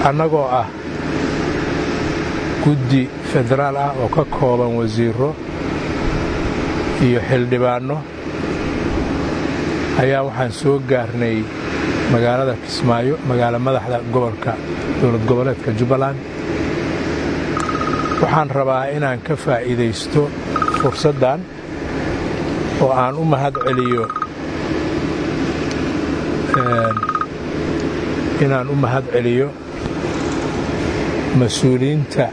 annagoo ah guddi federaal ah oo ka kooban wasiirro iyo xildhibaanno ayaa waxaan soo gaarnay magaalada Kismaayo magaala madaxda gobolka dowlad goboleedka Jubbaland waxaan rabaa inaan ka faa'iideysto fursaddan oo aan u mahad celiyo mas'uuliyiinta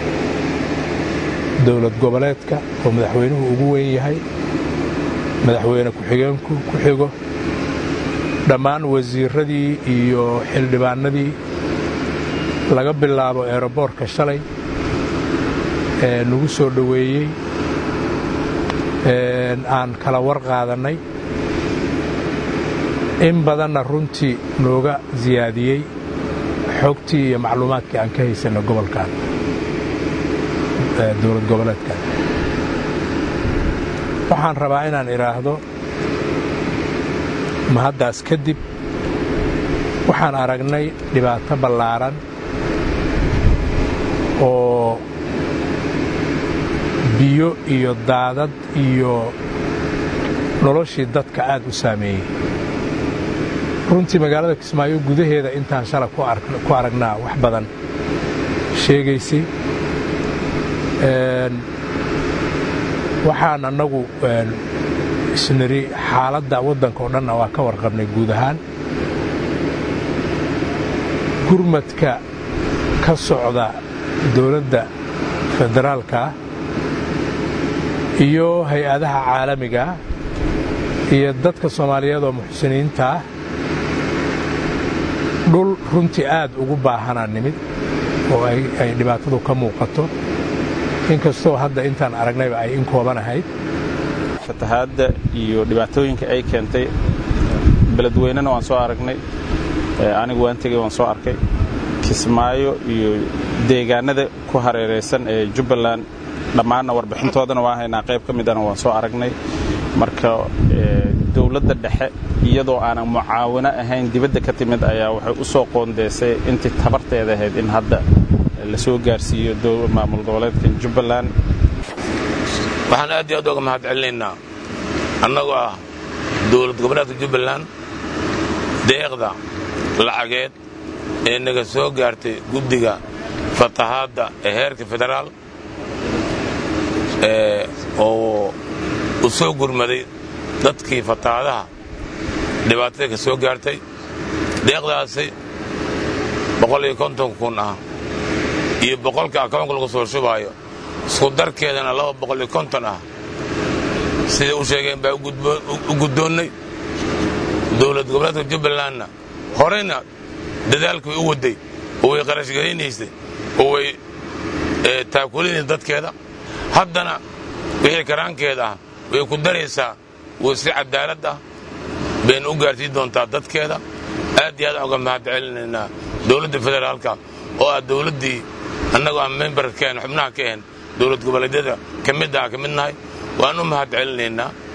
dowlad goboleedka oo madaxweynuhu ugu weyn yahay madaxweyne ku-xigeenku ku xigo dhammaan wasiirradii iyo xildhibaanadii laga bilaabo aeroboortka shalay ee nagu soo dhoweeyey aan kala war qaadannay in badanna runtii nooga siyaadiyey xogtii iyo macluumaadkii aan ka haysanno gobolkan dowlad goboleedkan waxaan rabaa inaan idhaahdo mahaddaas kadib waxaan aragnay dhibaato ballaaran oo biyo iyo daadad iyo noloshii dadka aad u saameeyey runtii magaalada Kismaayo gudaheeda intaan shalay ku aragnaa wax badan sheegaysay waxaan annagu isniri xaaladda waddanka oo dhanna waa ka warqabnay guud ahaan gurmadka ka socda dowladda federaalka iyo hay-adaha caalamiga iyo dadka Soomaaliyeed oo muxsiniinta ah dhul runtii aad ugu baahanaa nimid oo ay dhibaatadu ka muuqato inkastoo hadda intaan aragnayba ay in koobanahayd fatahaadda iyo dhibaatooyinka ay keentay beledweynena waan soo aragnay anigu waan tegey waan soo arkay Kismaayo iyo deegaanada ku hareeraysan ee Jubbaland dhammaanna warbixintoodana waa haynaa qayb ka mid ah waan soo aragnay marka dawladda dhexe iyadoo aanan mucaawino ahayn dibadda ka timid ayaa waxay u soo qoondeysay intii tabarteeda ahayd in hadda la soo gaarsiiyo maamul goboleedka Jubbaland waxaan aad iyo aad uga mahad celinaynaa annagoo ah dowlad goboleedka Jubbaland deeqda lacageed ee naga soo gaartay guddiga fatahaadda ee heerka federaal oo u soo gurmaday dadkii fatahaadaha dhibaatada ka soo gaartay deeqdaasi 150 kun ah iyo 100 akoonka lagu soo shubaayo isku darkeedana 250 ah sida u sheegeen baa u guddoonnay dowlad goboleedka Jubbalandna horeyna dadaalku u waday oo ay qarash gareynaysay oo ay taakulinay dadkeeda haddana wixii karaankeeda way ku daraysaa wasi cadaalad ah been u gaarsiin doontaa dadkeeda aad iyo aad uga mahad celinaynaa dowladda federaalka oo ah dowladdii annagoo aan memberkeen xubnaha ka ahayn dowlad goboleedyada ka midnahay waan u mahad celinaynaa